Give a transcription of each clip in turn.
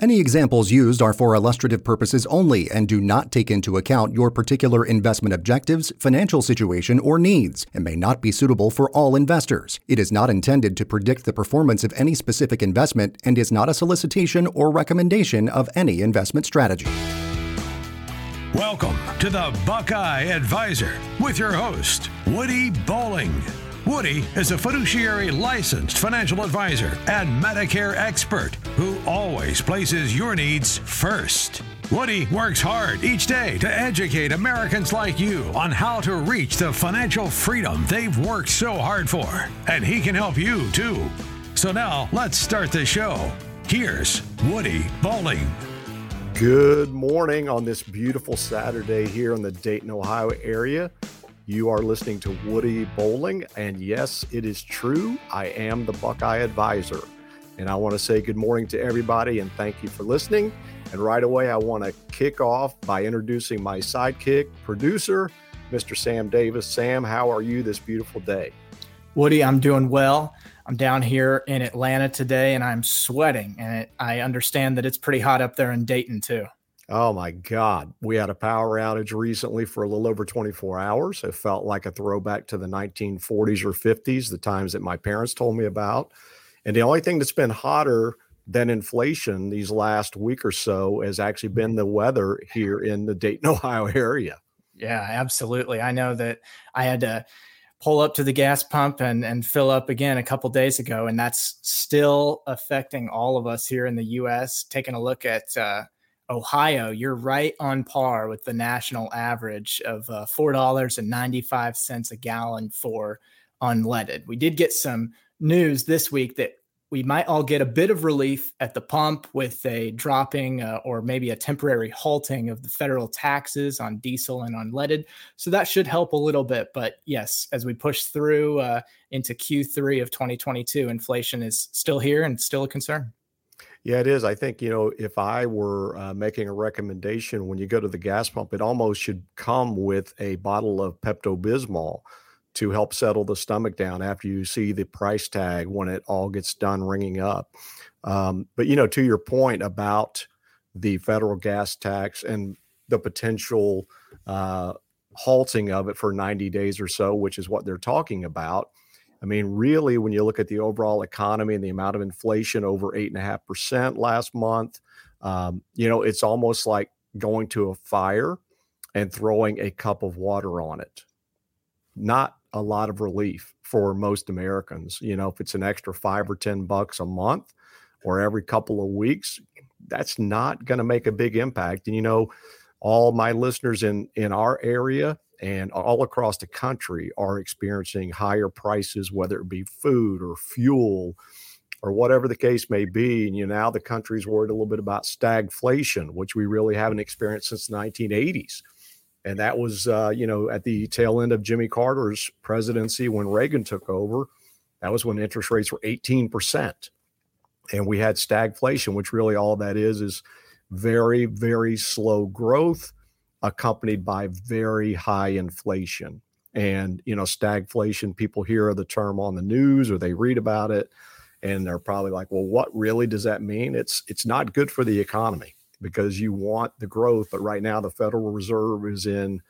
Any examples used are for illustrative purposes only and do not take into account your particular investment objectives, financial situation, or needs, and may not be suitable for all investors. It is not intended to predict the performance of any specific investment and is not a solicitation or recommendation of any investment strategy. Welcome to the Buckeye Advisor with your host, Woody Bowling. Woody is a fiduciary licensed financial advisor and Medicare expert who always places your needs first. Woody works hard each day to educate Americans like you on how to reach the financial freedom they've worked so hard for. And he can help you too. So now let's start the show. Here's Woody Bowling. Good morning on this beautiful Saturday here in the Dayton, Ohio area. You are listening to Woody Bowling, and yes, it is true. I am the Buckeye Advisor, and I want to say good morning to everybody and thank you for listening. And right away, I want to kick off by introducing my sidekick, producer, Mr. Sam Davis. Sam, how are you this beautiful day? Woody, I'm doing well. I'm down here in Atlanta today, and I'm sweating, and I understand that it's pretty hot up there in Dayton too. Oh my God. We had a power outage recently for a little over 24 hours. It felt like a throwback to the 1940s or 50s, the times that my parents told me about. And the only thing that's been hotter than inflation these last week or so has actually been the weather here in the Dayton, Ohio area. Yeah, absolutely. I know that I had to pull up to the gas pump and fill up again a couple days ago, and that's still affecting all of us here in the U.S. Taking a look at Ohio, you're right on par with the national average of $4.95 a gallon for unleaded. We did get some news this week that we might all get a bit of relief at the pump with a dropping or maybe a temporary halting of the federal taxes on diesel and unleaded. So that should help a little bit. But yes, as we push through into Q3 of 2022, inflation is still here and still a concern. Yeah, it is. I think, if I were making a recommendation when you go to the gas pump, it almost should come with a bottle of Pepto-Bismol to help settle the stomach down after you see the price tag when it all gets done ringing up. But, to your point about the federal gas tax and the potential halting of it for 90 days or so, which is what they're talking about. I mean, really, when you look at the overall economy and the amount of inflation over 8.5% last month, it's almost like going to a fire and throwing a cup of water on it. Not a lot of relief for most Americans. If it's an extra $5 or $10 a month or every couple of weeks, that's not going to make a big impact. And, all my listeners in our area and all across the country are experiencing higher prices, whether it be food or fuel or whatever the case may be. And now the country's worried a little bit about stagflation, which we really haven't experienced since the 1980s. And that was, at the tail end of Jimmy Carter's presidency when Reagan took over. That was when interest rates were 18%. And we had stagflation, which really all that is very, very slow growth accompanied by very high inflation. And, stagflation, people hear the term on the news or they read about it and they're probably like, well, what really does that mean? It's not good for the economy because you want the growth. But right now the Federal Reserve is in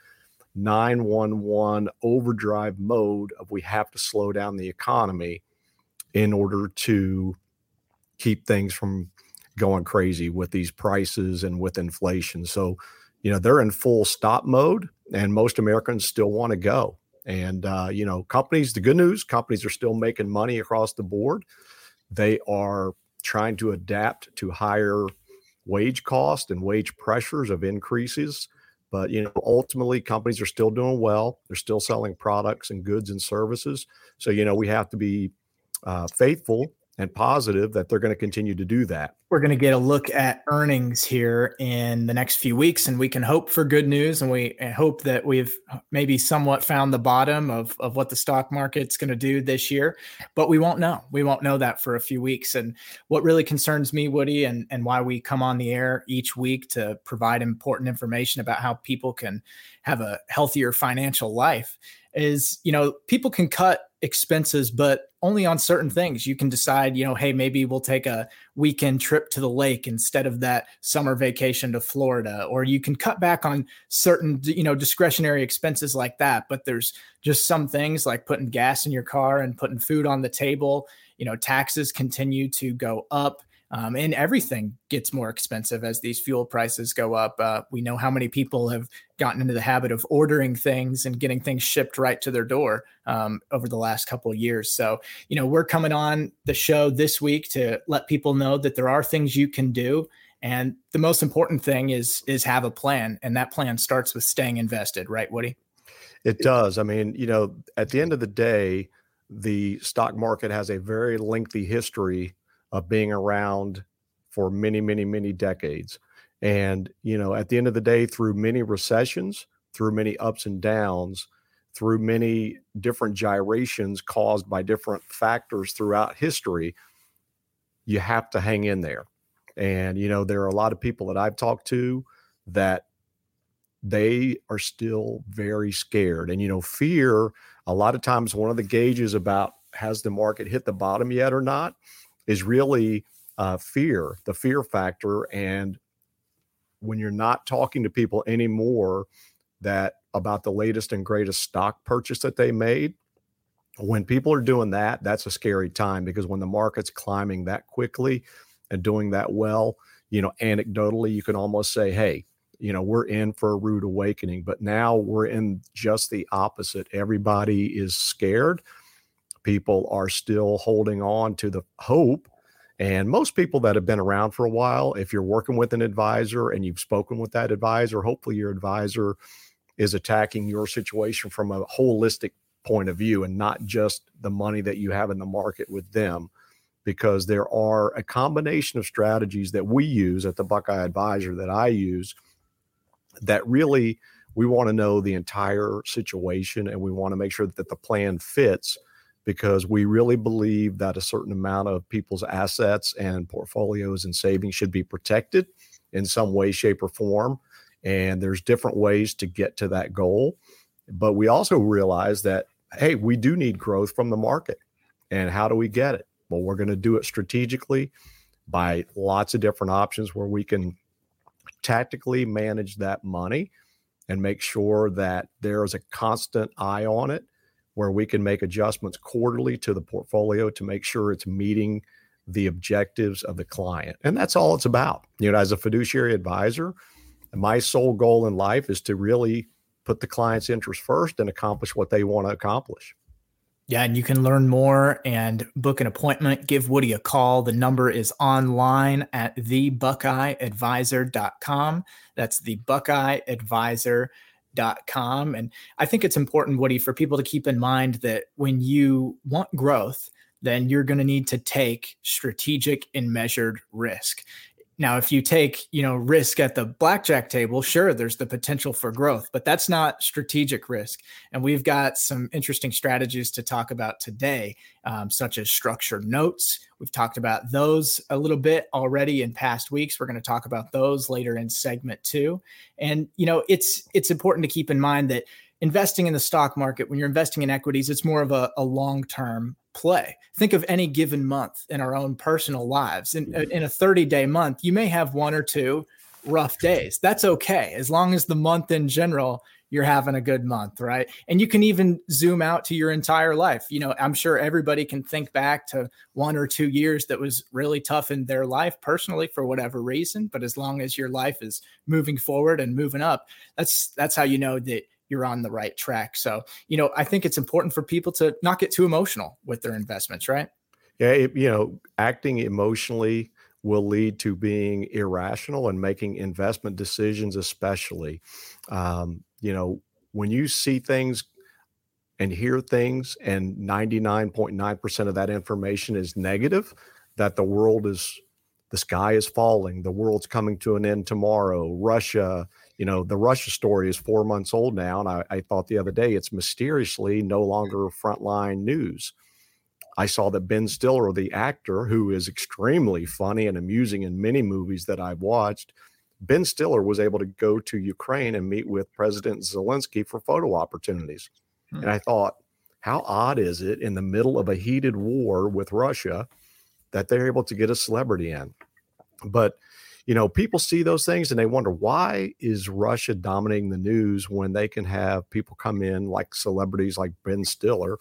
911 overdrive mode of we have to slow down the economy in order to keep things from going crazy with these prices and with inflation. So, they're in full stop mode and most Americans still want to go. And, companies, the good news, companies are still making money across the board. They are trying to adapt to higher wage cost and wage pressures of increases. But, ultimately companies are still doing well. They're still selling products and goods and services. So, we have to be faithful and positive that they're going to continue to do that. We're going to get a look at earnings here in the next few weeks, and we can hope for good news. And we hope that we've maybe somewhat found the bottom of what the stock market's going to do this year, but we won't know. We won't know that for a few weeks. And what really concerns me, Woody, and why we come on the air each week to provide important information about how people can have a healthier financial life is, people can cut expenses, but only on certain things. You can decide, hey, maybe we'll take a weekend trip to the lake instead of that summer vacation to Florida, or you can cut back on certain, discretionary expenses like that. But there's just some things like putting gas in your car and putting food on the table. Taxes continue to go up. And everything gets more expensive as these fuel prices go up. We know how many people have gotten into the habit of ordering things and getting things shipped right to their door over the last couple of years. So, we're coming on the show this week to let people know that there are things you can do. And the most important thing is have a plan. And that plan starts with staying invested, right, Woody? It does. I mean, at the end of the day, the stock market has a very lengthy history of being around for many, many, many decades. And, at the end of the day, through many recessions, through many ups and downs, through many different gyrations caused by different factors throughout history, you have to hang in there. And, there are a lot of people that I've talked to that they are still very scared. And, fear, a lot of times one of the gauges about has the market hit the bottom yet or not is really fear, the fear factor. And when you're not talking to people anymore about the latest and greatest stock purchase that they made, when people are doing that, that's a scary time, because when the market's climbing that quickly and doing that well, anecdotally, you can almost say, hey, we're in for a rude awakening. But now we're in just the opposite. Everybody is scared. People are still holding on to the hope. And most people that have been around for a while, if you're working with an advisor and you've spoken with that advisor, hopefully your advisor is attacking your situation from a holistic point of view and not just the money that you have in the market with them, because there are a combination of strategies that we use at the Buckeye Advisor, that I use, that really we want to know the entire situation and we want to make sure that the plan fits, because we really believe that a certain amount of people's assets and portfolios and savings should be protected in some way, shape, or form. And there's different ways to get to that goal. But we also realize that, hey, we do need growth from the market. And how do we get it? Well, we're going to do it strategically by lots of different options where we can tactically manage that money and make sure that there is a constant eye on it, where we can make adjustments quarterly to the portfolio to make sure it's meeting the objectives of the client. And that's all it's about. As a fiduciary advisor, my sole goal in life is to really put the client's interest first and accomplish what they want to accomplish. Yeah, and you can learn more and book an appointment. Give Woody a call. The number is online at thebuckeyeadvisor.com. That's thebuckeyeadvisor.com. And I think it's important, Woody, for people to keep in mind that when you want growth, then you're going to need to take strategic and measured risk. Now, if you take, risk at the blackjack table, sure, there's the potential for growth, but that's not strategic risk. And we've got some interesting strategies to talk about today, such as structured notes. We've talked about those a little bit already in past weeks. We're going to talk about those later in segment 2. And, it's important to keep in mind that investing in the stock market, when you're investing in equities, it's more of a long-term play. Think of any given month in our own personal lives. In a 30-day month, you may have one or two rough days. That's okay, as long as the month in general, you're having a good month, right? And you can even zoom out to your entire life. I'm sure everybody can think back to 1 or 2 years that was really tough in their life personally for whatever reason. But as long as your life is moving forward and moving up, that's how you know that you're on the right track. So, I think it's important for people to not get too emotional with their investments, right? Yeah. Acting emotionally will lead to being irrational and making investment decisions, especially, when you see things and hear things and 99.9% of that information is negative, that the sky is falling, the world's coming to an end tomorrow, Russia, the Russia story is 4 months old now. And I thought the other day it's mysteriously no longer frontline news. I saw that Ben Stiller, the actor, who is extremely funny and amusing in many movies that I've watched, Ben Stiller was able to go to Ukraine and meet with President Zelensky for photo opportunities. And I thought, how odd is it in the middle of a heated war with Russia that they're able to get a celebrity in? But, people see those things and they wonder, why is Russia dominating the news when they can have people come in like celebrities like Ben Stiller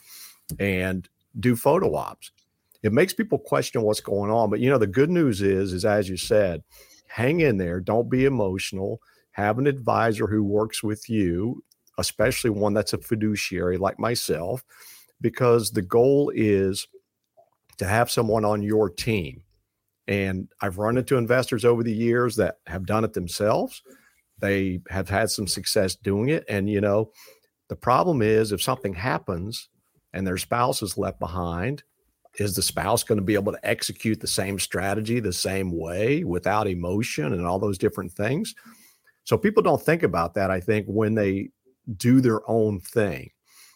and do photo ops? It makes people question what's going on. But, the good news is as you said, hang in there. Don't be emotional. Have an advisor who works with you, especially one that's a fiduciary like myself, because the goal is to have someone on your team. And I've run into investors over the years that have done it themselves. They have had some success doing it. And, the problem is if something happens and their spouse is left behind, is the spouse going to be able to execute the same strategy the same way without emotion and all those different things? So people don't think about that, I think, when they do their own thing.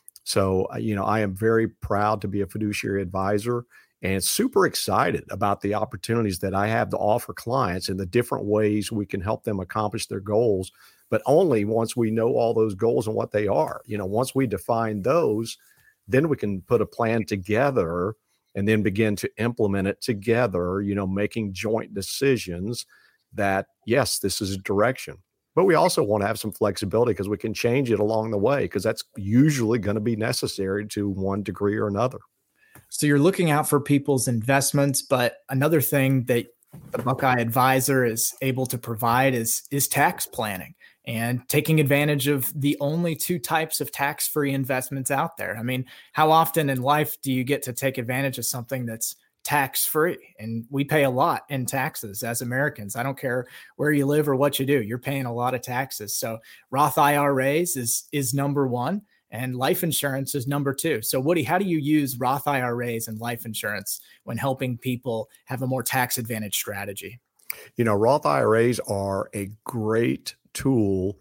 So, I am very proud to be a fiduciary advisor and super excited about the opportunities that I have to offer clients and the different ways we can help them accomplish their goals, but only once we know all those goals and what they are. Once we define those, then we can put a plan together and then begin to implement it together, making joint decisions that, yes, this is a direction. But we also want to have some flexibility because we can change it along the way, because that's usually going to be necessary to one degree or another. So you're looking out for people's investments, but another thing that the Buckeye Advisor is able to provide is tax planning and taking advantage of the only two types of tax-free investments out there. I mean, how often in life do you get to take advantage of something that's tax-free? And we pay a lot in taxes as Americans. I don't care where you live or what you do, you're paying a lot of taxes. So Roth IRAs is number one, and life insurance is number two. So Woody, how do you use Roth IRAs and life insurance when helping people have a more tax advantage strategy? Roth IRAs are a great tool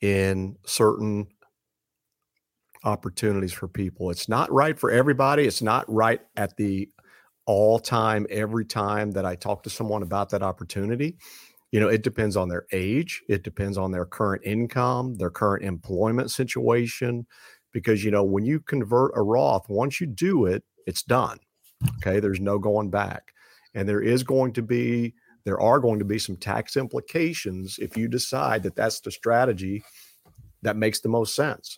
in certain opportunities for people. It's not right for everybody. It's not right at the all time, every time that I talk to someone about that opportunity. It depends on their age. It depends on their current income, their current employment situation, because, when you convert a Roth, once you do it, it's done. Okay. There's no going back. And there are going to be some tax implications if you decide that that's the strategy that makes the most sense.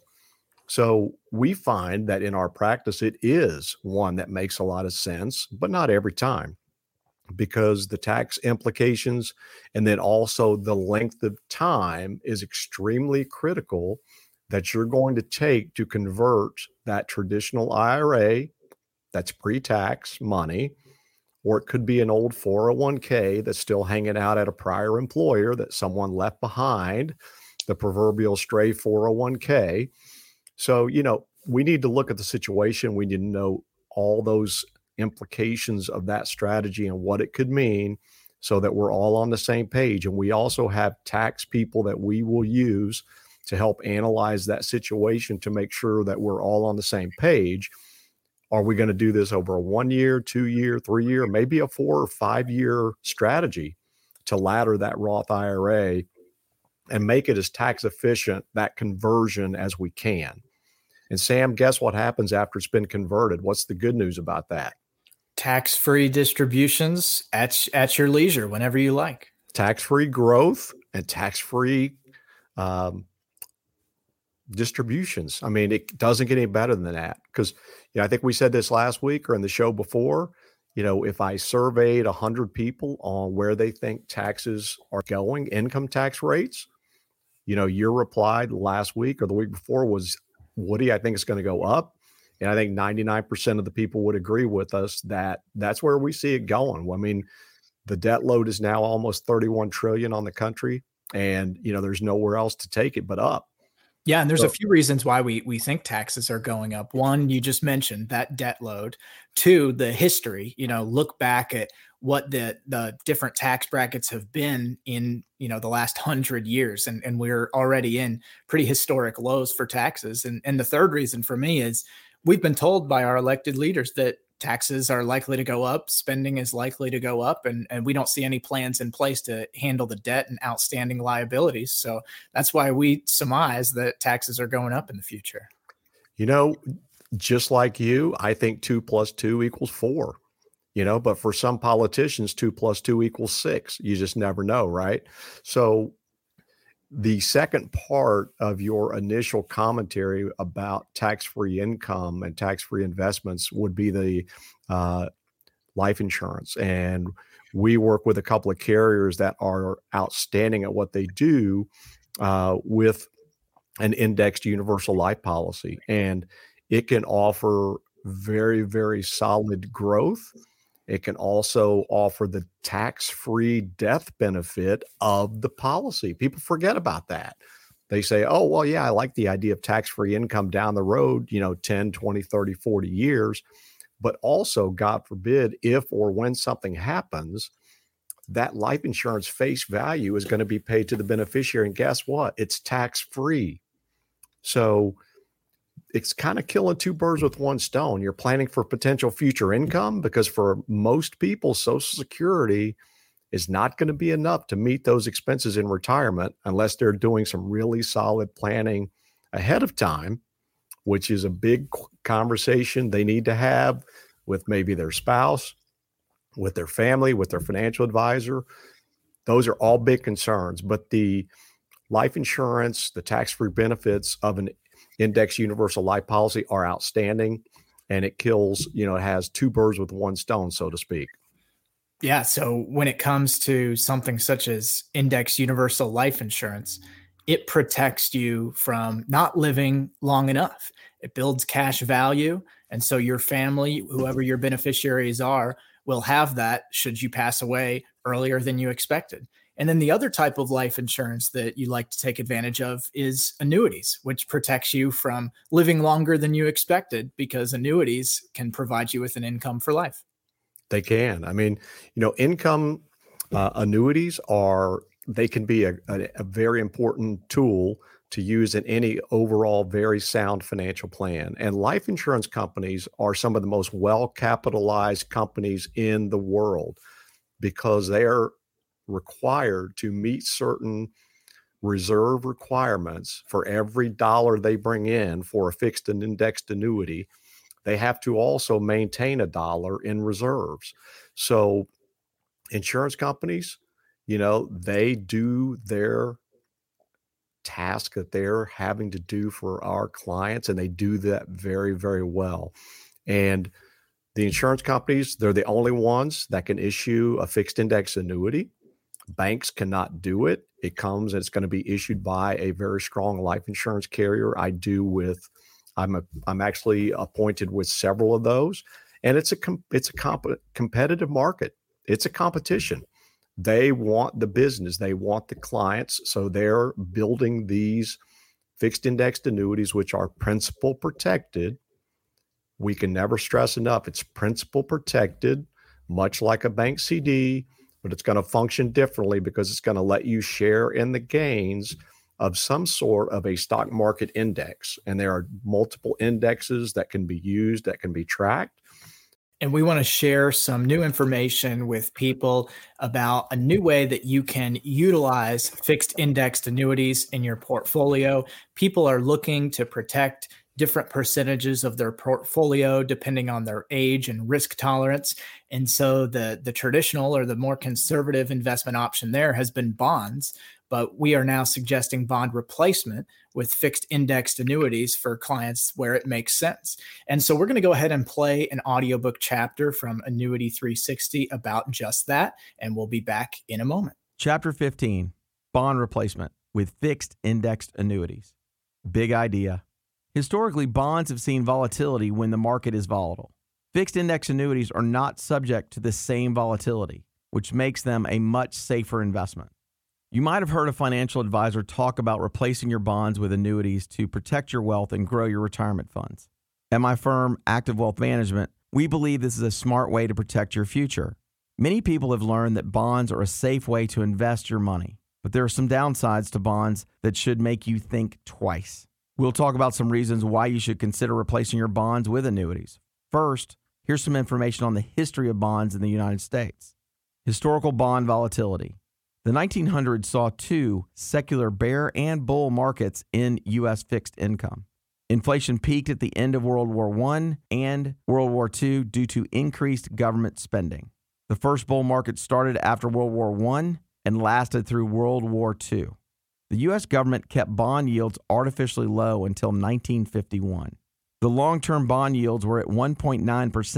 So we find that in our practice, it is one that makes a lot of sense, but not every time, because the tax implications and then also the length of time is extremely critical that you're going to take to convert that traditional IRA that's pre-tax money, or it could be an old 401k that's still hanging out at a prior employer that someone left behind, the proverbial stray 401k. So, we need to look at the situation. We need to know all those implications of that strategy and what it could mean so that we're all on the same page. And we also have tax people that we will use to help analyze that situation to make sure that we're all on the same page. Are we going to do this over a 1 year, 2 year, 3 year, maybe a 4 or 5 year strategy to ladder that Roth IRA and make it as tax efficient, that conversion, as we can? And Sam, guess what happens after it's been converted? What's the good news about that? Tax-free distributions at your leisure, whenever you like. Tax-free growth and tax-free distributions. I mean, it doesn't get any better than that, because I think we said this last week or in the show before. If I surveyed 100 people on where they think taxes are going, income tax rates, your reply last week or the week before was, Woody, I think it's going to go up. And I think 99% of the people would agree with us that that's where we see it going. I mean, the debt load is now almost 31 trillion on the country, and there's nowhere else to take it but up. Yeah, and there's a few reasons why we think taxes are going up. One, you just mentioned that debt load. Two, the history. Look back at what the different tax brackets have been in the last 100 years, and we're already in pretty historic lows for taxes. And the third reason for me is we've been told by our elected leaders that taxes are likely to go up, spending is likely to go up, and we don't see any plans in place to handle the debt and outstanding liabilities. So that's why we surmise that taxes are going up in the future. just like you, I think 2 + 2 = 4. But for some politicians, 2 + 2 = 6. You just never know, right? So the second part of your initial commentary about tax-free income and tax-free investments would be the life insurance. And we work with a couple of carriers that are outstanding at what they do with an indexed universal life policy. And it can offer very, very solid growth. It can also offer the tax-free death benefit of the policy. People forget about that. They say, oh, well, yeah, I like the idea of tax-free income down the road, 10, 20, 30, 40 years. But also, God forbid, if or when something happens, that life insurance face value is going to be paid to the beneficiary. And guess what? It's tax-free. So it's kind of killing two birds with one stone. You're planning for potential future income, because for most people, Social Security is not going to be enough to meet those expenses in retirement unless they're doing some really solid planning ahead of time, which is a big conversation they need to have with maybe their spouse, with their family, with their financial advisor. Those are all big concerns. But the life insurance, the tax-free benefits of an index universal life policy are outstanding, and it kills, it has two birds with one stone, so to speak. Yeah. So when it comes to something such as index universal life insurance, it protects you from not living long enough. It builds cash value. And so your family, whoever your beneficiaries are, will have that should you pass away earlier than you expected. And then the other type of life insurance that you like to take advantage of is annuities, which protects you from living longer than you expected, because annuities can provide you with an income for life. They can. I mean, income annuities they can be a very important tool to use in any overall very sound financial plan. And life insurance companies are some of the most well-capitalized companies in the world, because they're required to meet certain reserve requirements for every dollar they bring in for a fixed and indexed annuity. They have to also maintain $1 in reserves. So insurance companies, they do their task that they're having to do for our clients, and they do that very, very well. And the insurance companies, they're the only ones that can issue a fixed index annuity. Banks cannot do it. It's going to be issued by a very strong life insurance carrier. I'm actually appointed with several of those, and it's a competitive market. It's a competition. They want the business. They want the clients. So they're building these fixed indexed annuities, which are principal protected. We can never stress enough, it's principal protected, much like a bank CD, but it's going to function differently because it's going to let you share in the gains of some sort of a stock market index. And there are multiple indexes that can be used, that can be tracked. And we want to share some new information with people about a new way that you can utilize fixed indexed annuities in your portfolio. People are looking to protect different percentages of their portfolio depending on their age and risk tolerance. And so the traditional or the more conservative investment option there has been bonds, but we are now suggesting bond replacement with fixed indexed annuities for clients where it makes sense. And so we're going to go ahead and play an audiobook chapter from Annuity 360 about just that, and we'll be back in a moment. Chapter 15, Bond Replacement with Fixed Indexed Annuities. Big idea. Historically, bonds have seen volatility when the market is volatile. Fixed index annuities are not subject to the same volatility, which makes them a much safer investment. You might have heard a financial advisor talk about replacing your bonds with annuities to protect your wealth and grow your retirement funds. At my firm, Active Wealth Management, we believe this is a smart way to protect your future. Many people have learned that bonds are a safe way to invest your money, but there are some downsides to bonds that should make you think twice. We'll talk about some reasons why you should consider replacing your bonds with annuities. First, here's some information on the history of bonds in the United States. Historical bond volatility. The 1900s saw two secular bear and bull markets in U.S. fixed income. Inflation peaked at the end of World War I and World War II due to increased government spending. The first bull market started after World War I and lasted through World War II. The U.S. government kept bond yields artificially low until 1951. The long-term bond yields were at 1.9% in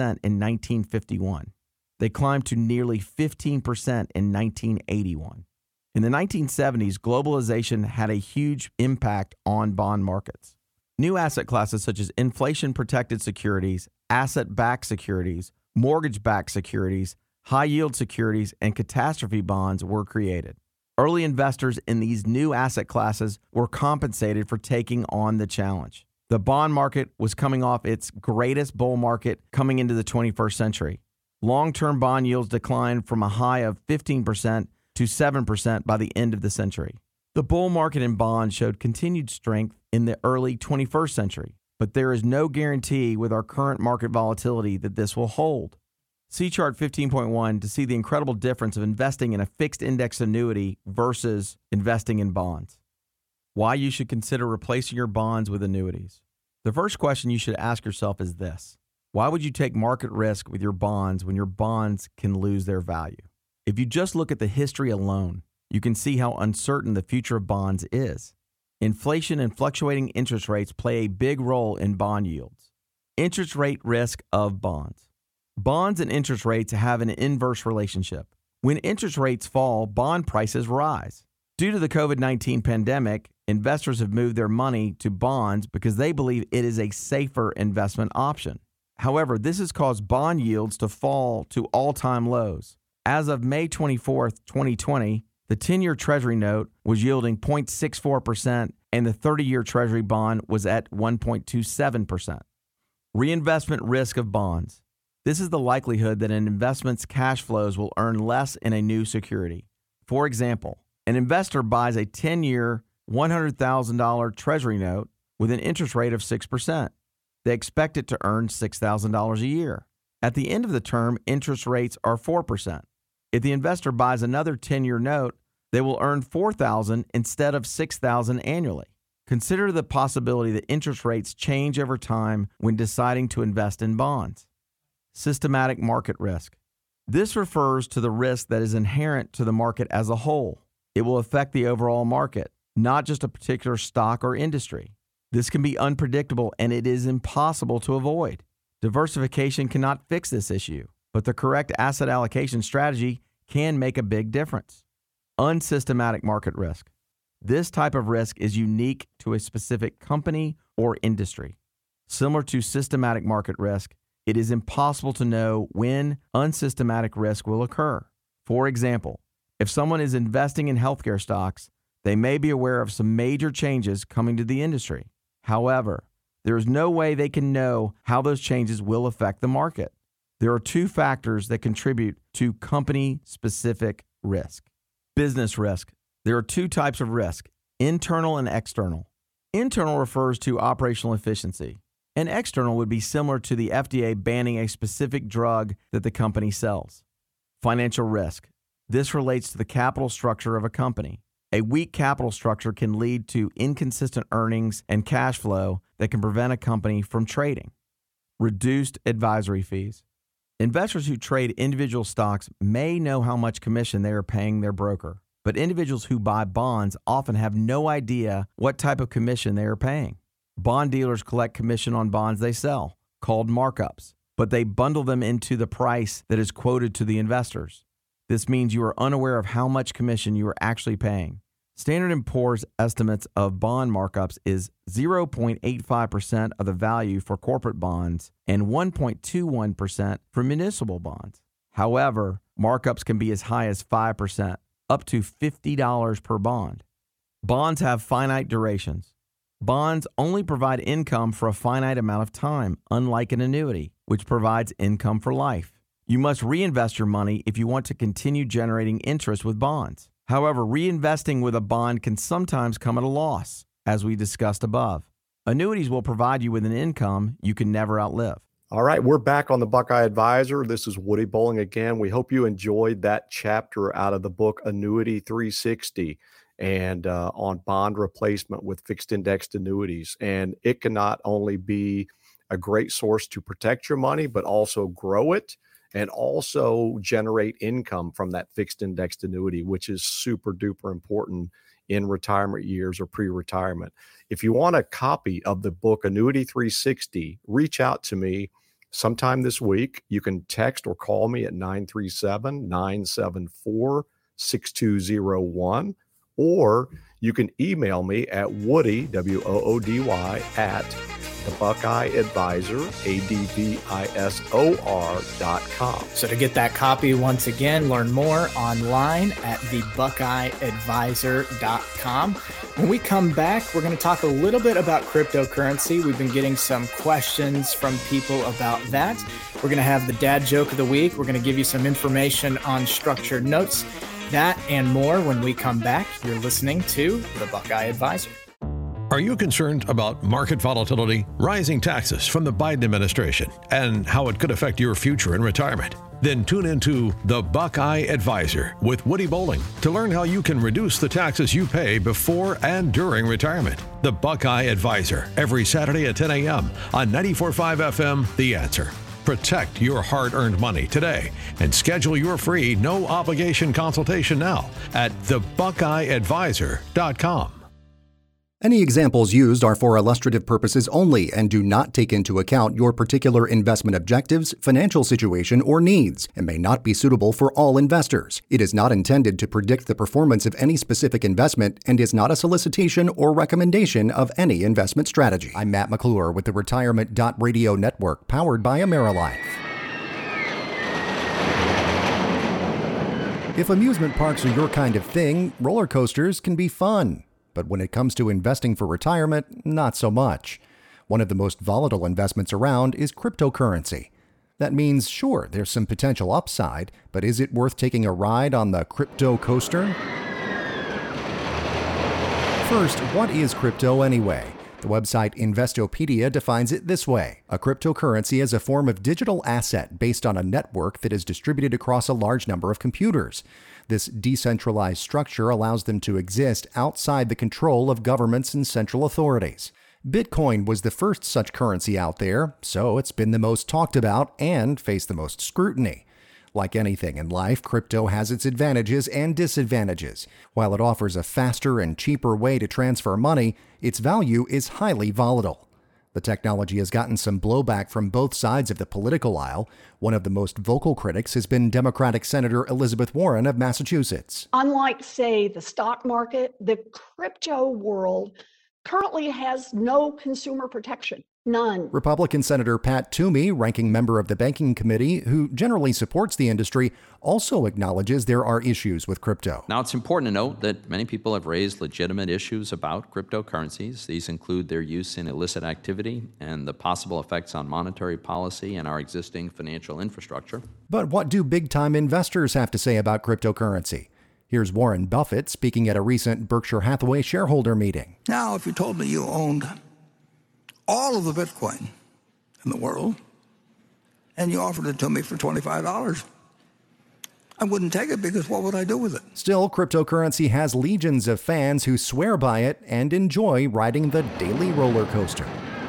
1951. They climbed to nearly 15% in 1981. In the 1970s, globalization had a huge impact on bond markets. New asset classes such as inflation-protected securities, asset-backed securities, mortgage-backed securities, high-yield securities, and catastrophe bonds were created. Early investors in these new asset classes were compensated for taking on the challenge. The bond market was coming off its greatest bull market coming into the 21st century. Long-term bond yields declined from a high of 15% to 7% by the end of the century. The bull market in bonds showed continued strength in the early 21st century, but there is no guarantee with our current market volatility that this will hold. See Chart 15.1 to see the incredible difference of investing in a fixed index annuity versus investing in bonds. Why you should consider replacing your bonds with annuities. The first question you should ask yourself is this: why would you take market risk with your bonds when your bonds can lose their value? If you just look at the history alone, you can see how uncertain the future of bonds is. Inflation and fluctuating interest rates play a big role in bond yields. Interest rate risk of bonds. Bonds and interest rates have an inverse relationship. When interest rates fall, bond prices rise. Due to the COVID-19 pandemic, investors have moved their money to bonds because they believe it is a safer investment option. However, this has caused bond yields to fall to all-time lows. As of May 24, 2020, the 10-year Treasury note was yielding 0.64% and the 30-year Treasury bond was at 1.27%. Reinvestment risk of bonds. This is the likelihood that an investment's cash flows will earn less in a new security. For example, an investor buys a 10-year, $100,000 Treasury note with an interest rate of 6%. They expect it to earn $6,000 a year. At the end of the term, interest rates are 4%. If the investor buys another 10-year note, they will earn $4,000 instead of $6,000 annually. Consider the possibility that interest rates change over time when deciding to invest in bonds. Systematic market risk. This refers to the risk that is inherent to the market as a whole. It will affect the overall market, not just a particular stock or industry. This can be unpredictable and it is impossible to avoid. Diversification cannot fix this issue, but the correct asset allocation strategy can make a big difference. Unsystematic market risk. This type of risk is unique to a specific company or industry. Similar to systematic market risk, it is impossible to know when unsystematic risk will occur. For example, if someone is investing in healthcare stocks, they may be aware of some major changes coming to the industry. However, there is no way they can know how those changes will affect the market. There are two factors that contribute to company-specific risk. Business risk. There are two types of risk, internal and external. Internal refers to operational efficiency, and external would be similar to the FDA banning a specific drug that the company sells. Financial risk. This relates to the capital structure of a company. A weak capital structure can lead to inconsistent earnings and cash flow that can prevent a company from trading. Reduced advisory fees. Investors who trade individual stocks may know how much commission they are paying their broker, but individuals who buy bonds often have no idea what type of commission they are paying. Bond dealers collect commission on bonds they sell, called markups, but they bundle them into the price that is quoted to the investors. This means you are unaware of how much commission you are actually paying. Standard & Poor's estimates of bond markups is 0.85% of the value for corporate bonds and 1.21% for municipal bonds. However, markups can be as high as 5%, up to $50 per bond. Bonds have finite durations. Bonds only provide income for a finite amount of time, unlike an annuity, which provides income for life. You must reinvest your money if you want to continue generating interest with bonds. However, reinvesting with a bond can sometimes come at a loss, as we discussed above. Annuities will provide you with an income you can never outlive. All right, we're back on the Buckeye Advisor. This is Woody Bowling again. We hope you enjoyed that chapter out of the book Annuity 360. and on bond replacement with fixed indexed annuities. And it can not only be a great source to protect your money, but also grow it and also generate income from that fixed indexed annuity, which is super duper important in retirement years or pre-retirement. If you want a copy of the book Annuity 360, reach out to me sometime this week. You can text or call me at 937-974-6201, or you can email me at Woody, WOODY, at the Buckeye Advisor, ADVISOR.com. So to get that copy, once again, learn more online at thebuckeyeadvisor.com. When we come back, we're going to talk a little bit about cryptocurrency. We've been getting some questions from people about that. We're going to have the dad joke of the week. We're going to give you some information on structured notes. That and more when we come back. You're listening to The Buckeye Advisor. Are you concerned about market volatility, rising taxes from the Biden administration, and how it could affect your future in retirement? Then tune into The Buckeye Advisor with Woody Bowling to learn how you can reduce the taxes you pay before and during retirement. The Buckeye Advisor, every Saturday at 10 a.m. on 94.5 FM, The Answer. Protect your hard-earned money today and schedule your free no-obligation consultation now at thebuckeyeadvisor.com. Any examples used are for illustrative purposes only and do not take into account your particular investment objectives, financial situation, or needs, and may not be suitable for all investors. It is not intended to predict the performance of any specific investment and is not a solicitation or recommendation of any investment strategy. I'm Matt McClure with the Retirement.Radio Network, powered by AmeriLife. If amusement parks are your kind of thing, roller coasters can be fun. But when it comes to investing for retirement, not so much. One of the most volatile investments around is cryptocurrency. That means, sure, there's some potential upside, but is it worth taking a ride on the crypto coaster? First, what is crypto anyway? The website Investopedia defines it this way. A cryptocurrency is a form of digital asset based on a network that is distributed across a large number of computers. This decentralized structure allows them to exist outside the control of governments and central authorities. Bitcoin was the first such currency out there, so it's been the most talked about and faced the most scrutiny. Like anything in life, crypto has its advantages and disadvantages. While it offers a faster and cheaper way to transfer money, its value is highly volatile. The technology has gotten some blowback from both sides of the political aisle. One of the most vocal critics has been Democratic Senator Elizabeth Warren of Massachusetts. Unlike, say, the stock market, the crypto world currently has no consumer protection. None. Republican Senator Pat Toomey, ranking member of the Banking Committee, who generally supports the industry, also acknowledges there are issues with crypto. Now, it's important to note that many people have raised legitimate issues about cryptocurrencies. These include their use in illicit activity and the possible effects on monetary policy and our existing financial infrastructure. But what do big-time investors have to say about cryptocurrency? Here's Warren Buffett speaking at a recent Berkshire Hathaway shareholder meeting. Now, if you told me you owned all of the Bitcoin in the world, and you offered it to me for $25, I wouldn't take it, because what would I do with it? Still, cryptocurrency has legions of fans who swear by it and enjoy riding the daily roller coaster.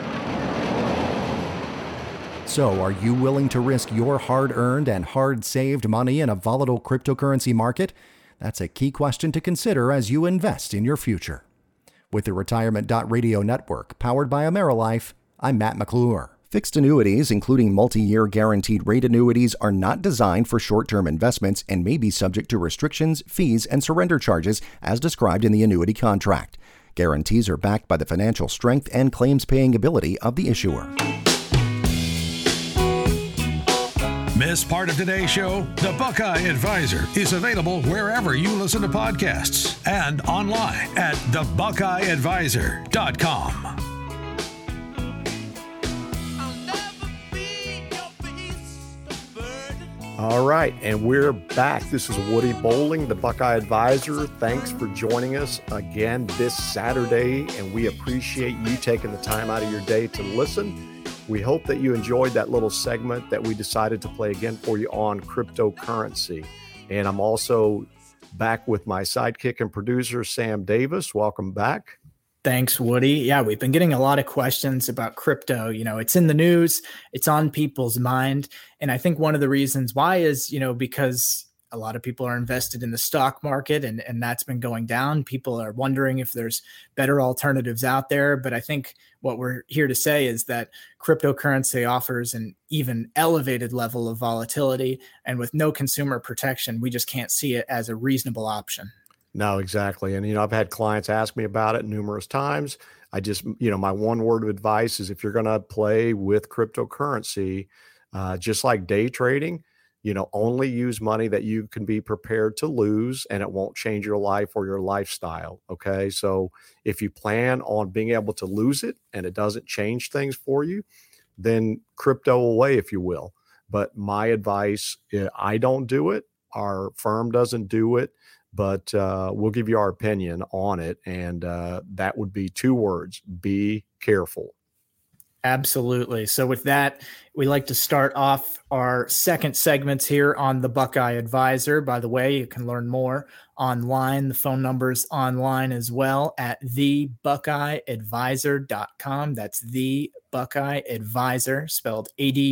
So, are you willing to risk your hard-earned and hard-saved money in a volatile cryptocurrency market? That's a key question to consider as you invest in your future. With the Retirement.Radio Network, powered by AmeriLife, I'm Matt McClure. Fixed annuities, including multi-year guaranteed rate annuities, are not designed for short-term investments and may be subject to restrictions, fees, and surrender charges as described in the annuity contract. Guarantees are backed by the financial strength and claims-paying ability of the issuer. Miss part of today's show? The Buckeye Advisor is available wherever you listen to podcasts and online at thebuckeyeadvisor.com. All right, and we're back. This is Woody Bowling, the Buckeye Advisor. Thanks for joining us again this Saturday, and we appreciate you taking the time out of your day to listen. We hope that you enjoyed that little segment that we decided to play again for you on cryptocurrency. And I'm also back with my sidekick and producer, Sam Davis. Welcome back. Thanks, Woody. Yeah, we've been getting a lot of questions about crypto. It's in the news, it's on people's mind. And I think one of the reasons why is, because a lot of people are invested in the stock market and that's been going down. People are wondering if there's better alternatives out there. But I think what we're here to say is that cryptocurrency offers an even elevated level of volatility. And with no consumer protection, we just can't see it as a reasonable option. No, exactly. And, I've had clients ask me about it numerous times. I just, my one word of advice is if you're going to play with cryptocurrency, just like day trading, only use money that you can be prepared to lose and it won't change your life or your lifestyle. Okay. So if you plan on being able to lose it and it doesn't change things for you, then crypto away, if you will. But my advice, I don't do it. Our firm doesn't do it. But we'll give you our opinion on it. And that would be 2 words: be careful. Absolutely. So with that, we like to start off our second segments here on the Buckeye Advisor. By the way, you can learn more online. The phone number's online as well at thebuckeyeadvisor.com. That's the Buckeye Advisor, spelled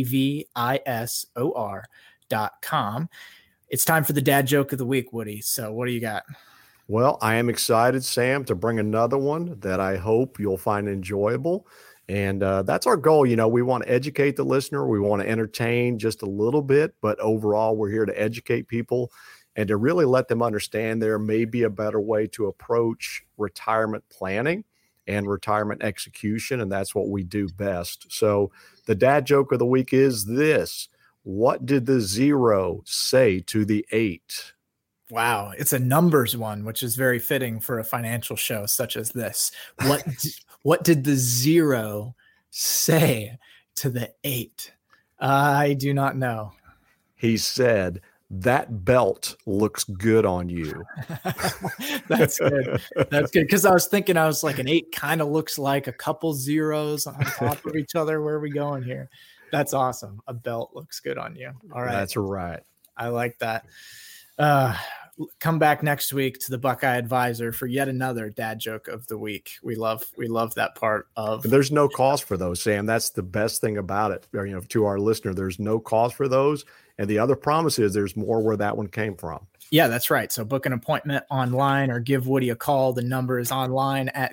ADVISOR.com. It's time for the dad joke of the week, Woody. So what do you got? Well, I am excited, Sam, to bring another one that I hope you'll find enjoyable. And that's our goal. We want to educate the listener. We want to entertain just a little bit, but overall, we're here to educate people and to really let them understand there may be a better way to approach retirement planning and retirement execution. And that's what we do best. So the dad joke of the week is this: what did the 0 say to the 8? Wow. It's a numbers one, which is very fitting for a financial show such as this. What did the 0 say to the 8? I do not know. He said, "That belt looks good on you." That's good. That's good. Because I was like, an 8 kind of looks like a couple zeros on top of each other. Where are we going here? That's awesome. A belt looks good on you. All right. That's right. I like that. Come back next week to the Buckeye Advisor for yet another dad joke of the week. We love that part of. There's no cost for those, Sam. That's the best thing about it. To our listener, there's no cost for those. And the other promise is there's more where that one came from. Yeah, that's right. So book an appointment online or give Woody a call. The number is online at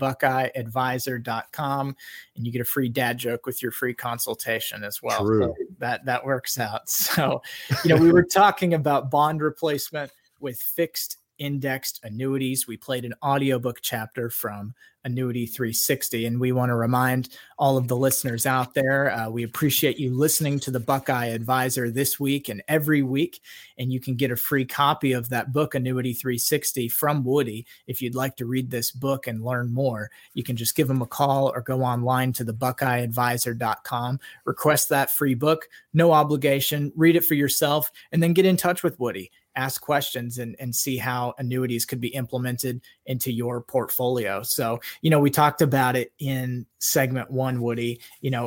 thebuckeyeadvisor.com, and you get a free dad joke with your free consultation as well. True. So that works out. So, we were talking about bond replacement with fixed indexed annuities. We played an audiobook chapter from Annuity 360, and we want to remind all of the listeners out there, we appreciate you listening to the Buckeye Advisor this week and every week, and you can get a free copy of that book, Annuity 360, from Woody. If you'd like to read this book and learn more, you can just give him a call or go online to thebuckeyeadvisor.com, request that free book, no obligation, read it for yourself, and then get in touch with Woody. Ask questions and see how annuities could be implemented into your portfolio. So, we talked about it in segment 1, Woody.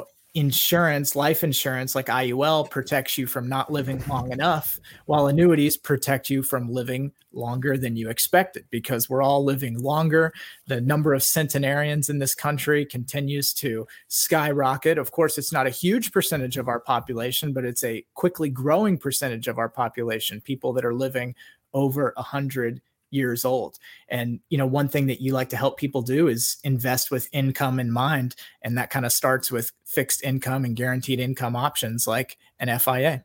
Insurance, life insurance like IUL protects you from not living long enough, while annuities protect you from living longer than you expected, because we're all living longer. The number of centenarians in this country continues to skyrocket. Of course, it's not a huge percentage of our population, but it's a quickly growing percentage of our population, people that are living over 100 years old. And, one thing that you like to help people do is invest with income in mind. And that kind of starts with fixed income and guaranteed income options like an FIA.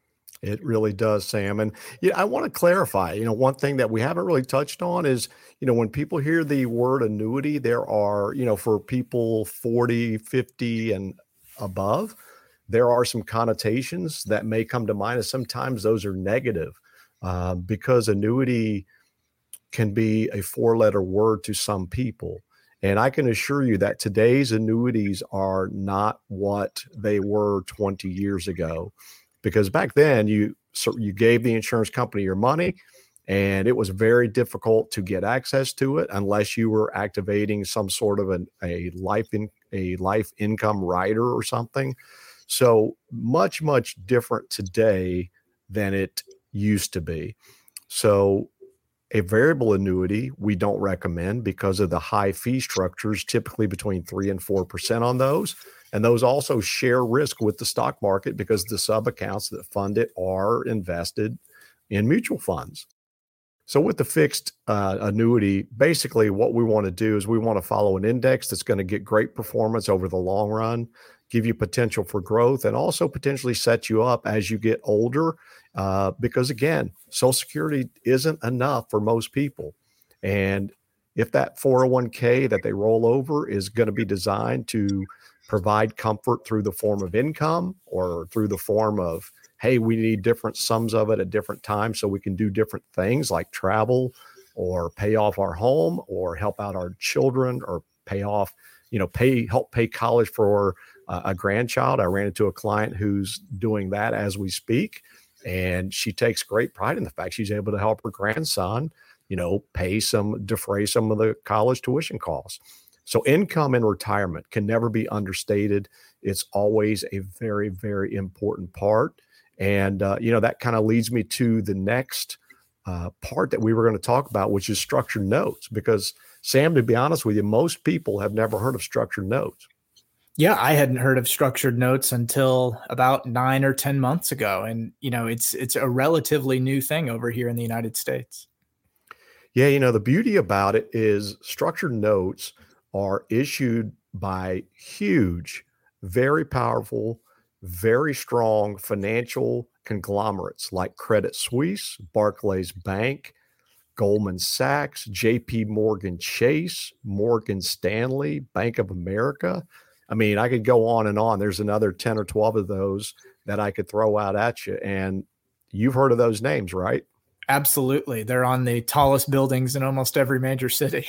It really does, Sam. And I want to clarify, one thing that we haven't really touched on is, when people hear the word annuity, there are, for people 40, 50 and above, there are some connotations that may come to mind. And sometimes those are negative because annuity can be a 4-letter word to some people. And I can assure you that today's annuities are not what they were 20 years ago, because back then you gave the insurance company your money and it was very difficult to get access to it unless you were activating some sort of a life income rider or something. So much, much different today than it used to be. So A variable annuity we don't recommend because of the high fee structures, typically between 3 and 4% on those. And those also share risk with the stock market because the sub accounts that fund it are invested in mutual funds. So with the fixed annuity, basically what we want to do is we want to follow an index that's going to get great performance over the long run, give you potential for growth, and also potentially set you up as you get older. Because again, Social Security isn't enough for most people. And if that 401k that they roll over is going to be designed to provide comfort through the form of income or through the form of, hey, we need different sums of it at different times so we can do different things like travel or pay off our home or help out our children or pay off, help pay college for a grandchild. I ran into a client who's doing that as we speak. And she takes great pride in the fact she's able to help her grandson, defray some of the college tuition costs. So income in retirement can never be understated. It's always a very, very important part. And, that kind of leads me to the next part that we were going to talk about, which is structured notes. Because, Sam, to be honest with you, most people have never heard of structured notes. Yeah, I hadn't heard of structured notes until about 9 or 10 months ago. And, it's a relatively new thing over here in the United States. Yeah, the beauty about it is structured notes are issued by huge, very powerful, very strong financial conglomerates like Credit Suisse, Barclays Bank, Goldman Sachs, JP Morgan Chase, Morgan Stanley, Bank of America. I mean, I could go on and on. There's another 10 or 12 of those that I could throw out at you. And you've heard of those names, right? Absolutely. They're on the tallest buildings in almost every major city.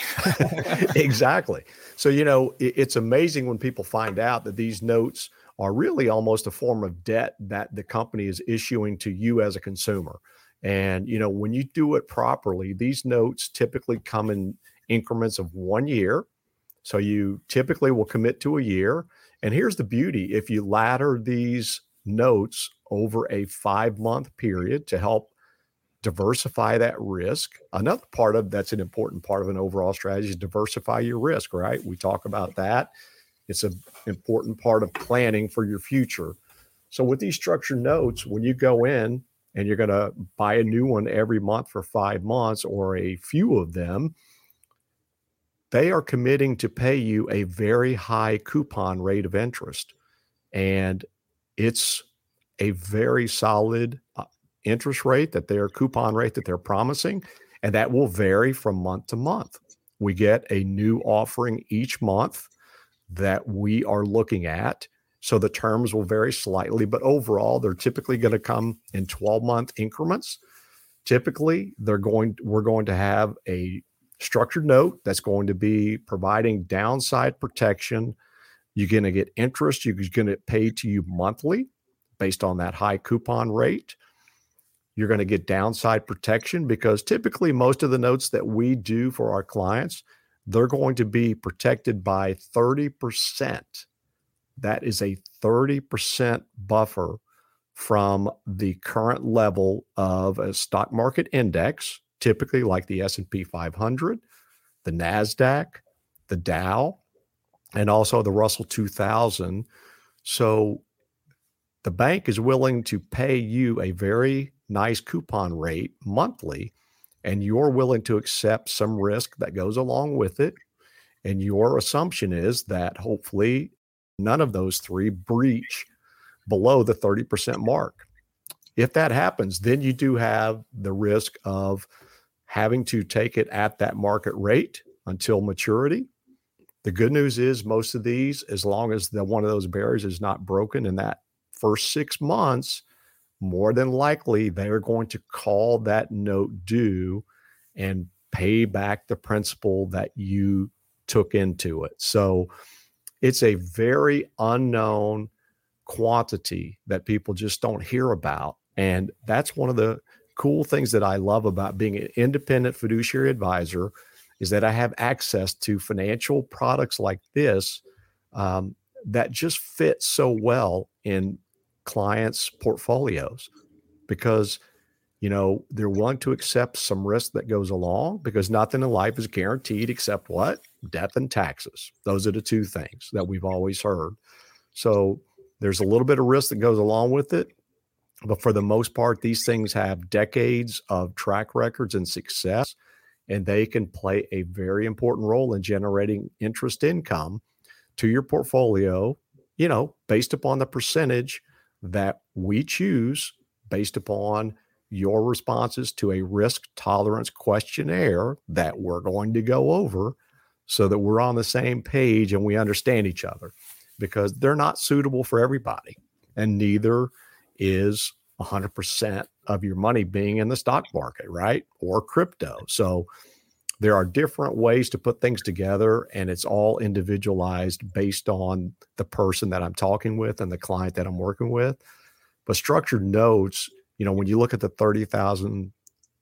Exactly. So, it's amazing when people find out that these notes are really almost a form of debt that the company is issuing to you as a consumer. And, when you do it properly, these notes typically come in increments of 1 year. So you typically will commit to a year. And here's the beauty. If you ladder these notes over a 5-month period to help diversify that risk, another part of that's an important part of an overall strategy is diversify your risk, right? We talk about that. It's an important part of planning for your future. So with these structured notes, when you go in and you're going to buy a new one every month for 5 months or a few of them, they are committing to pay you a very high coupon rate of interest. And it's a very solid interest rate coupon rate that they're promising. And that will vary from month to month. We get a new offering each month that we are looking at. So the terms will vary slightly, but overall, they're typically going to come in 12-month increments. Typically, we're going to have a structured note that's going to be providing downside protection. You're going to get interest. You're going to get paid to you monthly based on that high coupon rate. You're going to get downside protection because typically most of the notes that we do for our clients, they're going to be protected by 30%. That is a 30% buffer from the current level of a stock market index, typically like the S&P 500, the NASDAQ, the Dow, and also the Russell 2000. So the bank is willing to pay you a very nice coupon rate monthly, and you're willing to accept some risk that goes along with it. And your assumption is that hopefully none of those three breach below the 30% mark. If that happens, then you do have the risk of having to take it at that market rate until maturity. The good news is most of these, as long as one of those barriers is not broken in that first 6 months, more than likely they're going to call that note due and pay back the principal that you took into it. So it's a very unknown quantity that people just don't hear about. And that's one of the cool things that I love about being an independent fiduciary advisor is that I have access to financial products like this that just fit so well in clients' portfolios. Because they're willing to accept some risk that goes along, because nothing in life is guaranteed except what? Death and taxes. Those are the two things that we've always heard. So there's a little bit of risk that goes along with it. But for the most part, these things have decades of track records and success, and they can play a very important role in generating interest income to your portfolio, based upon the percentage that we choose based upon your responses to a risk tolerance questionnaire that we're going to go over, so that we're on the same page and we understand each other, because they're not suitable for everybody. And neither is 100% of your money being in the stock market, right? Or crypto. So there are different ways to put things together, and it's all individualized based on the person that I'm talking with and the client that I'm working with. But structured notes, when you look at the 30,000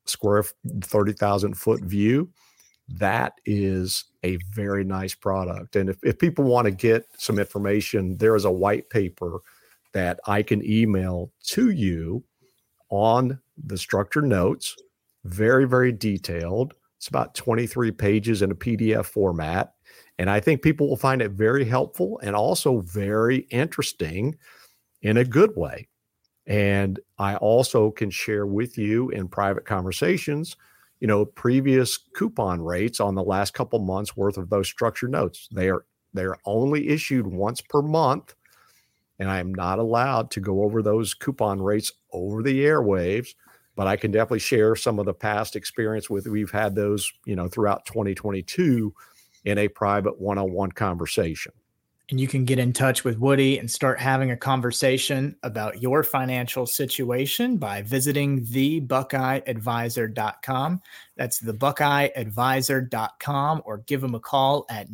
foot view, that is a very nice product. And if people want to get some information, there is a white paper that I can email to you on the structured notes. Very, very detailed. It's about 23 pages in a PDF format. And I think people will find it very helpful and also very interesting in a good way. And I also can share with you in private conversations, previous coupon rates on the last couple months worth of those structured notes. They're only issued once per month, and I am not allowed to go over those coupon rates over the airwaves, but I can definitely share some of the past experience we've had those, throughout 2022 in a private one-on-one conversation. And you can get in touch with Woody and start having a conversation about your financial situation by visiting thebuckeyeadvisor.com. That's thebuckeyeadvisor.com, or give them a call at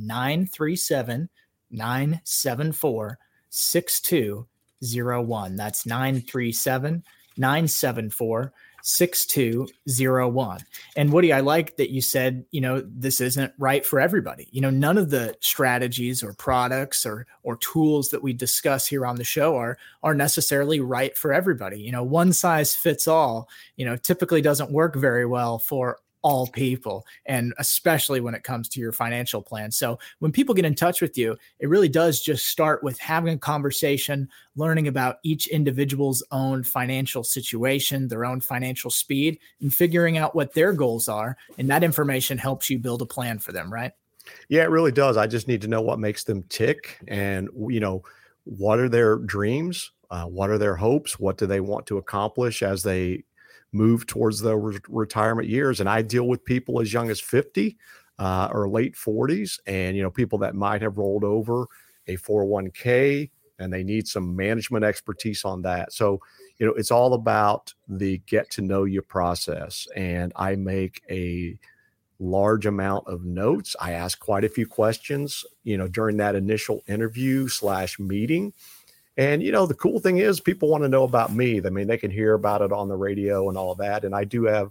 937-974-6201. That's 937-974-6201. And Woody, I like that you said, this isn't right for everybody. None of the strategies or products or tools that we discuss here on the show are necessarily right for everybody. One size fits all, typically doesn't work very well for all people, and especially when it comes to your financial plan. So when people get in touch with you, it really does just start with having a conversation, learning about each individual's own financial situation, their own financial speed, and figuring out what their goals are. And that information helps you build a plan for them, right? Yeah, it really does. I just need to know what makes them tick, and, what are their dreams? What are their hopes? What do they want to accomplish as they move towards the retirement years? And I deal with people as young as 50 or late 40s, and people that might have rolled over a 401k and they need some management expertise on that. So it's all about the get to know you process. And I make a large amount of notes. I ask quite a few questions during that initial interview / meeting. And, the cool thing is people want to know about me. I mean, they can hear about it on the radio and all of that. And I do have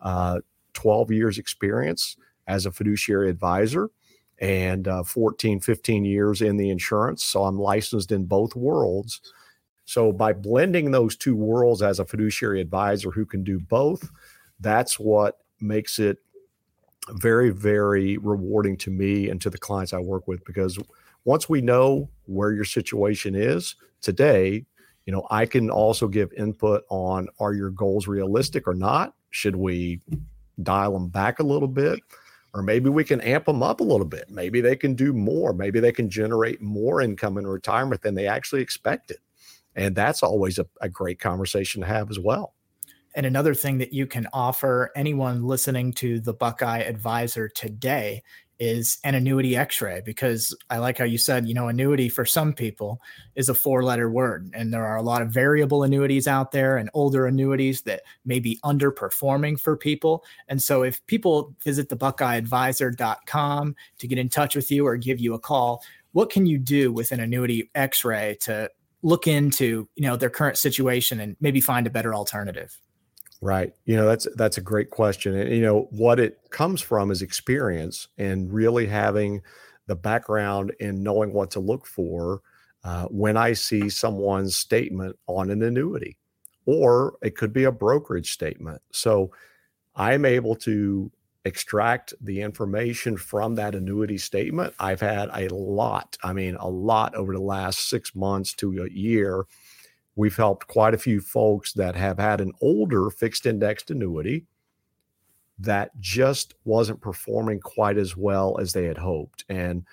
12 years experience as a fiduciary advisor and 14, 15 years in the insurance. So I'm licensed in both worlds. So by blending those two worlds as a fiduciary advisor who can do both, that's what makes it very, very rewarding to me and to the clients I work with, because once we know where your situation is today, I can also give input on, are your goals realistic or not? Should we dial them back a little bit? Or maybe we can amp them up a little bit. Maybe they can do more. Maybe they can generate more income in retirement than they actually expected. And that's always a great conversation to have as well. And another thing that you can offer anyone listening to the Buckeye Advisor today is an annuity x-ray, because I like how you said, annuity for some people is a 4-letter word. And there are a lot of variable annuities out there and older annuities that may be underperforming for people. And so if people visit the buckeyeadvisor.com to get in touch with you or give you a call, what can you do with an annuity x-ray to look into, their current situation and maybe find a better alternative? Right. That's a great question. And, what it comes from is experience and really having the background in knowing what to look for when I see someone's statement on an annuity or it could be a brokerage statement. So I'm able to extract the information from that annuity statement. I've had a lot over the last 6 months to a year. We've helped quite a few folks that have had an older fixed indexed annuity that just wasn't performing quite as well as they had hoped. And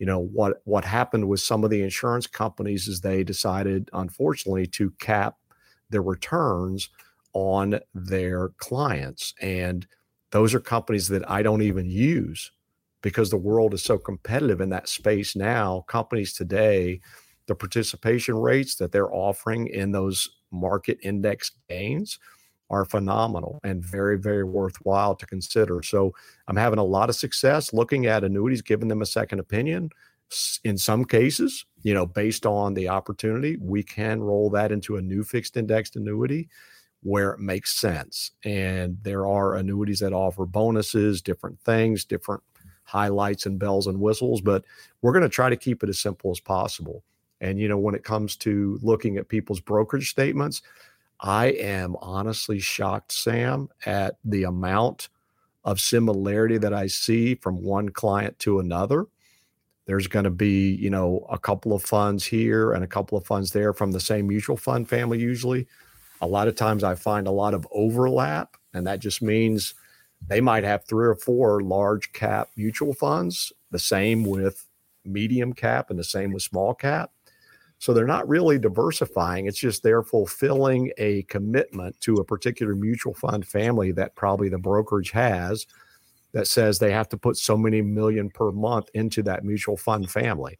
what happened with some of the insurance companies is they decided, unfortunately, to cap their returns on their clients. And those are companies that I don't even use because the world is so competitive in that space now. Companies today, the participation rates that they're offering in those market index gains are phenomenal and very, very worthwhile to consider. So I'm having a lot of success looking at annuities, giving them a second opinion. In some cases, based on the opportunity, we can roll that into a new fixed indexed annuity where it makes sense. And there are annuities that offer bonuses, different things, different highlights and bells and whistles, but we're going to try to keep it as simple as possible. And, when it comes to looking at people's brokerage statements, I am honestly shocked, Sam, at the amount of similarity that I see from one client to another. There's going to be, a couple of funds here and a couple of funds there from the same mutual fund family usually. A lot of times I find a lot of overlap, and that just means they might have 3 or 4 large cap mutual funds, the same with medium cap and the same with small cap. So they're not really diversifying. It's just they're fulfilling a commitment to a particular mutual fund family that probably the brokerage has that says they have to put so many million per month into that mutual fund family.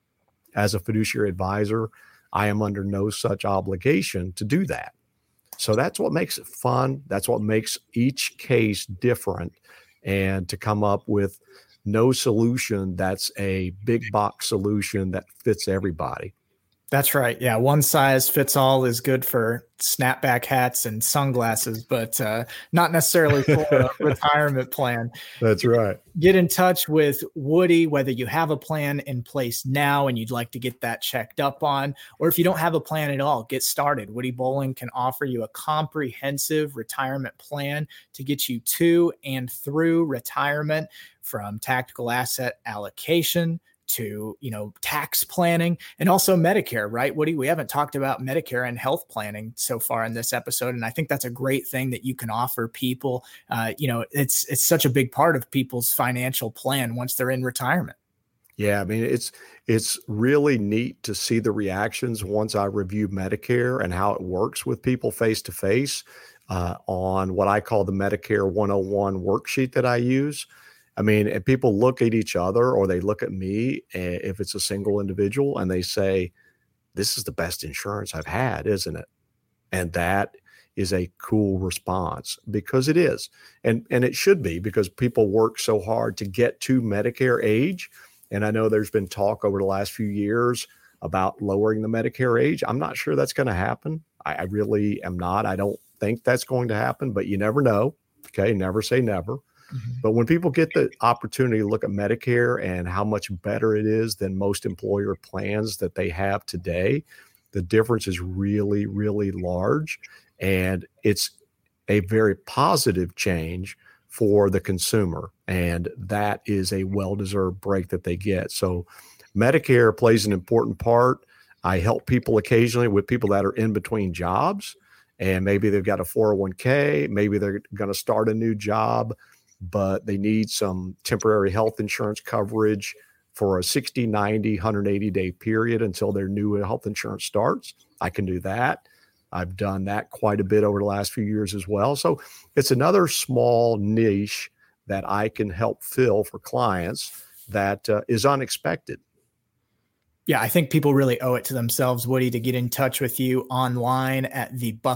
As a fiduciary advisor, I am under no such obligation to do that. So that's what makes it fun. That's what makes each case different, and to come up with no solution that's a big box solution that fits everybody. That's right. Yeah. One size fits all is good for snapback hats and sunglasses, but not necessarily for a retirement plan. That's right. Get in touch with Woody, whether you have a plan in place now and you'd like to get that checked up on, or if you don't have a plan at all, get started. Woody Bowling can offer you a comprehensive retirement plan to get you to and through retirement, from tactical asset allocation to, tax planning, and also Medicare, right, Woody? We haven't talked about Medicare and health planning so far in this episode. And I think that's a great thing that you can offer people. It's such a big part of people's financial plan once they're in retirement. Yeah. I mean, it's really neat to see the reactions once I review Medicare and how it works with people face to face on what I call the Medicare 101 worksheet that I use. I mean, if people look at each other or they look at me, if it's a single individual, and they say, this is the best insurance I've had, isn't it? And that is a cool response, because it is. And it should be, because people work so hard to get to Medicare age. And I know there's been talk over the last few years about lowering the Medicare age. I'm not sure that's going to happen. I really am not. I don't think that's going to happen, but you never know. Okay. Never say never. Mm-hmm. But when people get the opportunity to look at Medicare and how much better it is than most employer plans that they have today, the difference is really, really large. And it's a very positive change for the consumer. And that is a well-deserved break that they get. So Medicare plays an important part. I help people occasionally with people that are in between jobs, and maybe they've got a 401k, maybe they're going to start a new job, but they need some temporary health insurance coverage for a 60, 90, 180-day period until their new health insurance starts. I can do that. I've done that quite a bit over the last few years as well. So it's another small niche that I can help fill for clients that is unexpected. Yeah, I think people really owe it to themselves, Woody, to get in touch with you online at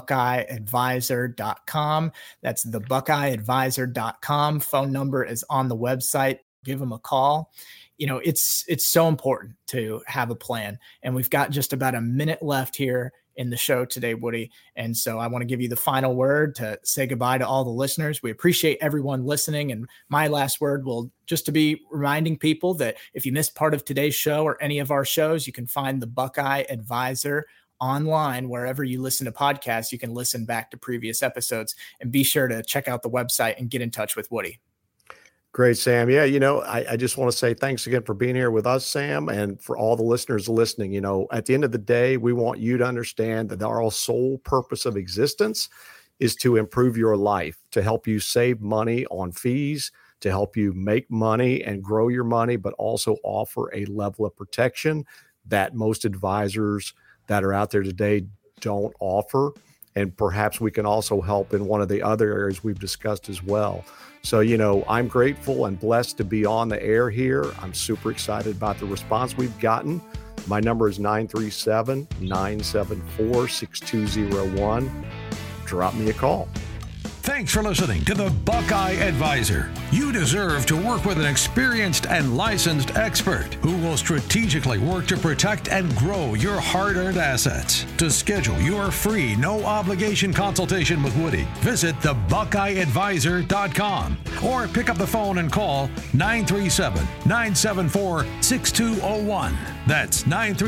thebuckeyeadvisor.com. That's thebuckeyeadvisor.com. Phone number is on the website. Give them a call. It's so important to have a plan. And we've got just about a minute left here in the show today, Woody. And so I want to give you the final word to say goodbye to all the listeners. We appreciate everyone listening. And my last word will just to be reminding people that if you missed part of today's show or any of our shows, you can find the Buckeye Advisor online. Wherever you listen to podcasts, you can listen back to previous episodes, and be sure to check out the website and get in touch with Woody. Great, Sam. Yeah, I just want to say thanks again for being here with us, Sam, and for all the listeners listening. At the end of the day, we want you to understand that our sole purpose of existence is to improve your life, to help you save money on fees, to help you make money and grow your money, but also offer a level of protection that most advisors that are out there today don't offer. And perhaps we can also help in one of the other areas we've discussed as well. So, I'm grateful and blessed to be on the air here. I'm super excited about the response we've gotten. My number is 937-974-6201. Drop me a call. Thanks for listening to the Buckeye Advisor. You deserve to work with an experienced and licensed expert who will strategically work to protect and grow your hard-earned assets. To schedule your free, no-obligation consultation with Woody, visit thebuckeyeadvisor.com or pick up the phone and call 937-974-6201. That's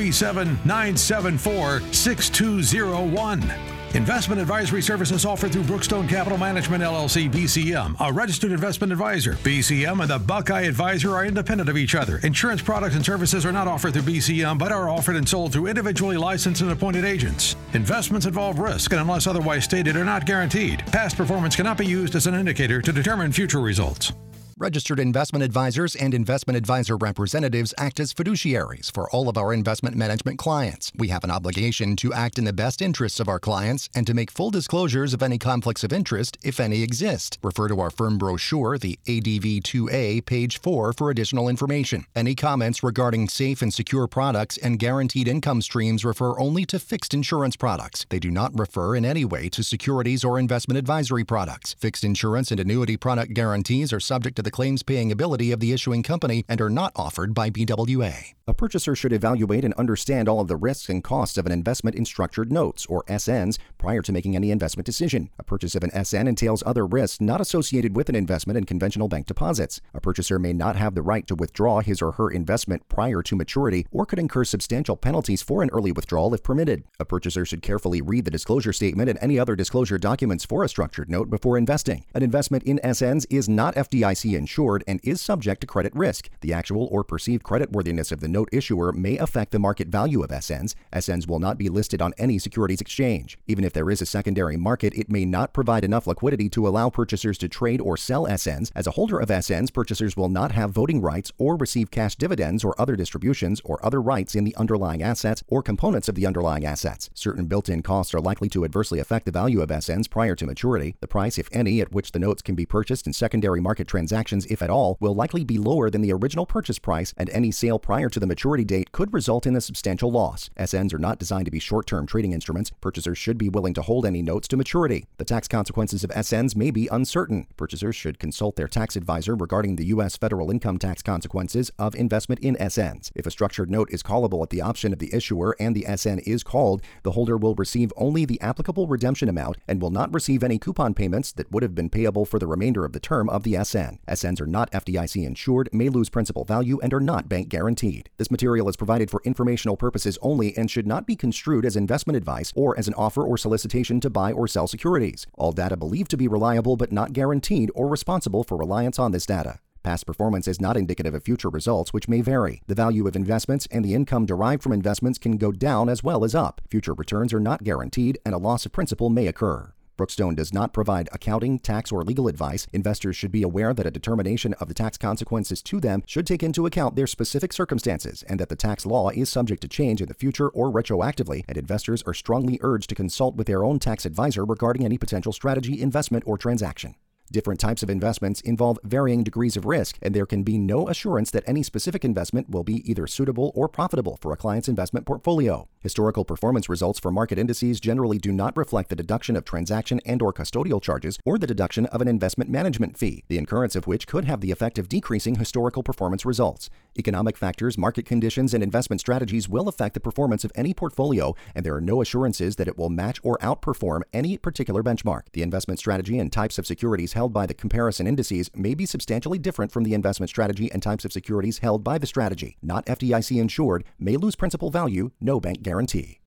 937-974-6201. Investment advisory services offered through Brookstone Capital Management, LLC, BCM, a registered investment advisor. BCM and the Buckeye Advisor are independent of each other. Insurance products and services are not offered through BCM, but are offered and sold through individually licensed and appointed agents. Investments involve risk and, unless otherwise stated, are not guaranteed. Past performance cannot be used as an indicator to determine future results. Registered investment advisors and investment advisor representatives act as fiduciaries for all of our investment management clients. We have an obligation to act in the best interests of our clients and to make full disclosures of any conflicts of interest, if any exist. Refer to our firm brochure, the ADV 2A, page 4, for additional information. Any comments regarding safe and secure products and guaranteed income streams refer only to fixed insurance products. They do not refer in any way to securities or investment advisory products. Fixed insurance and annuity product guarantees are subject to the claims-paying ability of the issuing company and are not offered by BWA. A purchaser should evaluate and understand all of the risks and costs of an investment in structured notes, or SNs, prior to making any investment decision. A purchase of an SN entails other risks not associated with an investment in conventional bank deposits. A purchaser may not have the right to withdraw his or her investment prior to maturity or could incur substantial penalties for an early withdrawal if permitted. A purchaser should carefully read the disclosure statement and any other disclosure documents for a structured note before investing. An investment in SNs is not FDIC insured and is subject to credit risk. The actual or perceived creditworthiness of the note issuer may affect the market value of SNs. SNs will not be listed on any securities exchange. Even if there is a secondary market, it may not provide enough liquidity to allow purchasers to trade or sell SNs. As a holder of SNs, purchasers will not have voting rights or receive cash dividends or other distributions or other rights in the underlying assets or components of the underlying assets. Certain built-in costs are likely to adversely affect the value of SNs prior to maturity. The price, if any, at which the notes can be purchased in secondary market transactions, if at all, will likely be lower than the original purchase price, and any sale prior to the maturity date could result in a substantial loss. SNs are not designed to be short-term trading instruments. Purchasers should be willing to hold any notes to maturity. The tax consequences of SNs may be uncertain. Purchasers should consult their tax advisor regarding the U.S. federal income tax consequences of investment in SNs. If a structured note is callable at the option of the issuer and the SN is called, the holder will receive only the applicable redemption amount and will not receive any coupon payments that would have been payable for the remainder of the term of the SN. SNs are not FDIC insured, may lose principal value, and are not bank guaranteed. This material is provided for informational purposes only and should not be construed as investment advice or as an offer or solicitation to buy or sell securities. All data believed to be reliable but not guaranteed or responsible for reliance on this data. Past performance is not indicative of future results, which may vary. The value of investments and the income derived from investments can go down as well as up. Future returns are not guaranteed, and a loss of principal may occur. Brookstone does not provide accounting, tax, or legal advice. Investors should be aware that a determination of the tax consequences to them should take into account their specific circumstances and that the tax law is subject to change in the future or retroactively, and investors are strongly urged to consult with their own tax advisor regarding any potential strategy, investment, or transaction. Different types of investments involve varying degrees of risk, and there can be no assurance that any specific investment will be either suitable or profitable for a client's investment portfolio. Historical performance results for market indices generally do not reflect the deduction of transaction and/or custodial charges or the deduction of an investment management fee, the incurrence of which could have the effect of decreasing historical performance results. Economic factors, market conditions, and investment strategies will affect the performance of any portfolio, and there are no assurances that it will match or outperform any particular benchmark. The investment strategy and types of securities held by the comparison indices may be substantially different from the investment strategy and types of securities held by the strategy. Not FDIC insured, may lose principal value, no bank guarantee.